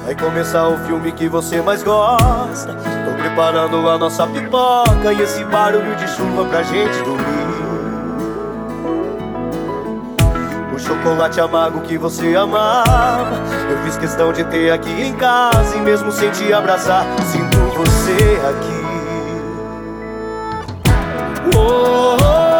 Vai começar o filme que você mais gosta. Tô preparando a nossa pipoca e esse barulho de chuva pra gente dormir. O chocolate amargo que você amava, eu fiz questão de ter aqui em casa. E mesmo sem te abraçar, sinto você aqui. Oh,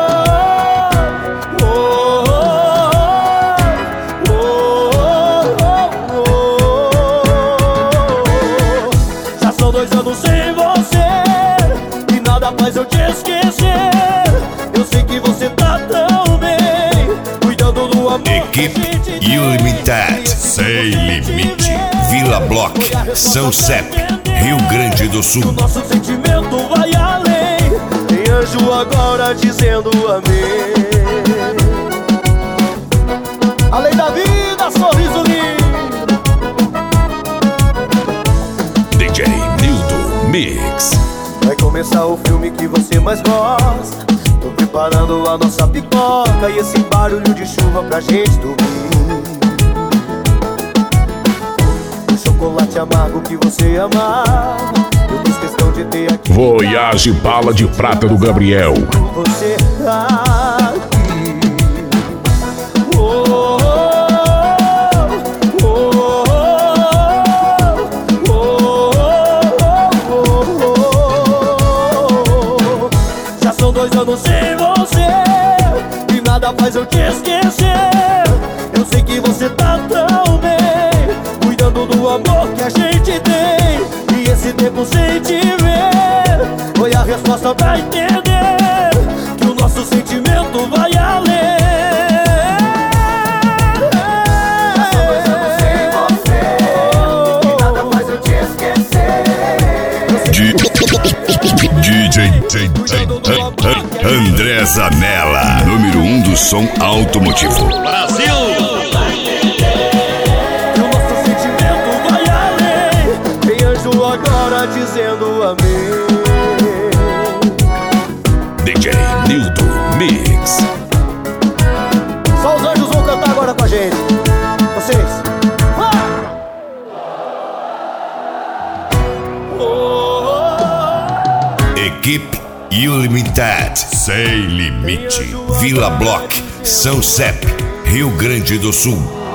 são 2 anos sem você e nada faz eu te esquecer. Eu sei que você tá tão bem, cuidando do amor. Equipe Ilimited, Sem Limite, Vila Block, São Sepp, Rio Grande do Sul. O nosso sentimento vai além. Tem anjo agora dizendo amém. Além da vida, sorriso lindo. DJ Nildo Mix. Vai começar o filme que você mais gosta. Tô preparando a nossa pipoca e esse barulho de chuva pra gente dormir. O chocolate amargo que você amava, eu fiz questão de ter aqui. Voyage Bala de Prata do Gabriel. Você aqui. Oh, são 2 anos sem você e nada faz eu te esquecer. Eu sei que você tá tão bem, cuidando do amor que a gente tem. E esse tempo sem te ver foi a resposta pra entender que o nosso sentimento vai além. São 2 anos sem você e nada faz eu te esquecer. DJ André Zanella, número 1 do som automotivo. Brasil! E o nosso sentimento vai além. Tem anjo agora dizendo amém. DJ Nildo Mix. Só os anjos vão cantar agora com a gente. Vocês. Equipe Ilimited, Sem Limite, Vila Block, São Sepp, Rio Grande do Sul.